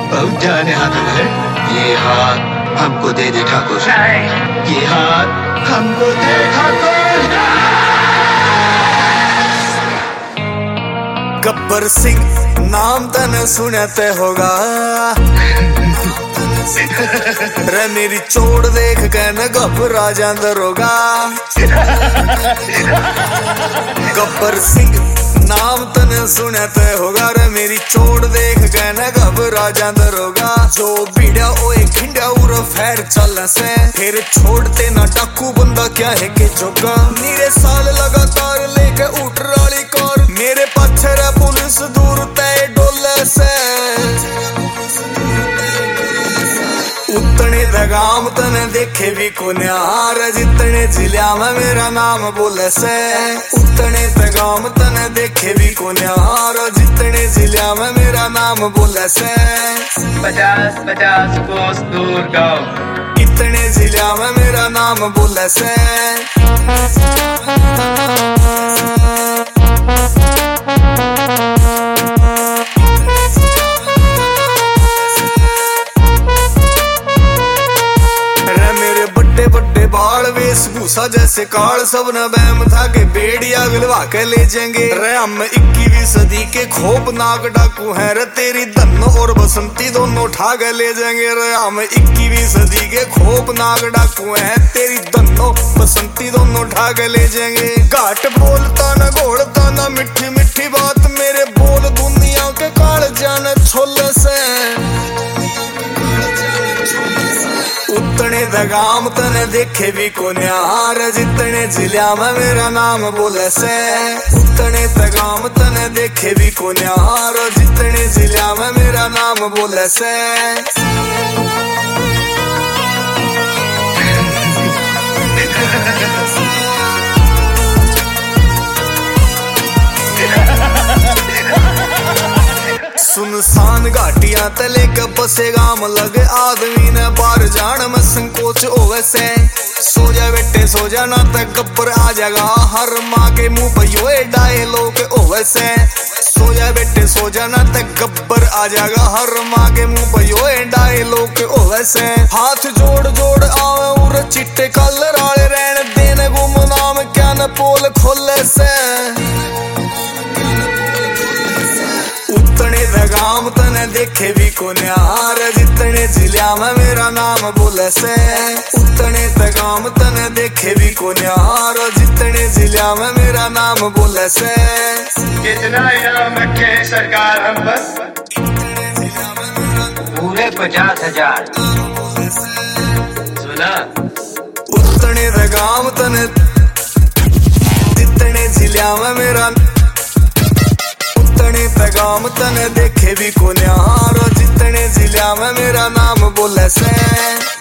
बहुत जाने हाथ है। ये हाथ हमको दे दे ठाकुर। ये हाथ हमको दे ठाकुर। गब्बर सिंह नाम तने सुने ते होगा रे मेरी चोट देख के न घबरा जांदा रोगा। गब्बर सिंह नाम तने सुने ते होगा रे मेरी चोट देख के न घबरा जांदा रोगा। जो बीड़ा ओए खिंडा उर फैर चल से फिर छोड़ते ना डाकू बंदा क्या है के जोगा। नीरे साल लगातार लेके उठ राली कार मेरे पाछे रे पुलिस दूर तय डोले से। उतने दगाम तने देखे भी कोन्यार जितने जिला में मेरा नाम बोले से। उतने दगाम तने देखे भी कोन्यार जितने जिला में मेरा नाम बोले से। 50-50 कोस दूर गाँव इतने जिला में मेरा नाम बोले से। बाल वेशभूषा जैसे काल सब न बैम था के बेड़िया गिलवा के ले जाएंगे रे। हम 21वीं सदी के खौफनाक डाकू हैं रे। तेरी धन्नो और बसंती दोनों उठा के ले जाएंगे रे। हम 21वीं सदी के खौफनाक डाकू हैं। तेरी धन्नो बसंती दोनों उठा के ले जाएंगे। घाट बोलता न घोड़ता न मिठी मिठी बात मेरे बोल दुनिया के काल जाने छोले से। उतने दगाम तने देखे भी कोन्यार जितने जिला में मेरा नाम बोले से। उतने दगाम तने देखे भी कोन्यार जितने जिला में मेरा नाम बोले से। सुनसान घाटियां तले के बसे गाम लगे आदमी ने बाहर जान में संकोच होवे से। सो जा बेटे सो जा ना तक गब्बर आ जाएगा हर माँ के मुंह पर यो डायलॉग होवे से। सो जा बेटे सो जा ना तक गब्बर आ जाएगा हर माँ के मुंह पर यो डायलॉग होवे से। हाथ जोड़ जोड़ आवे उर चिट्टे कलर आले रहने देने गुम नाम क्या न पोल खोले से। उतने दगाम तने देखे भी कोन्यार जितने जिला में मेरा नाम बोले से। उतने दगाम तने देखे भी कोन्यार जितने जिला में मेरा नाम बोले से। कितना इनाम रखे सरकार हम बस पूरे 50,000 सुना। उतने दगाम तने जितने जिला में मेरा उतने पैगाम तने देखे भी कोन्यार जितने जिला में मेरा नाम बोले से।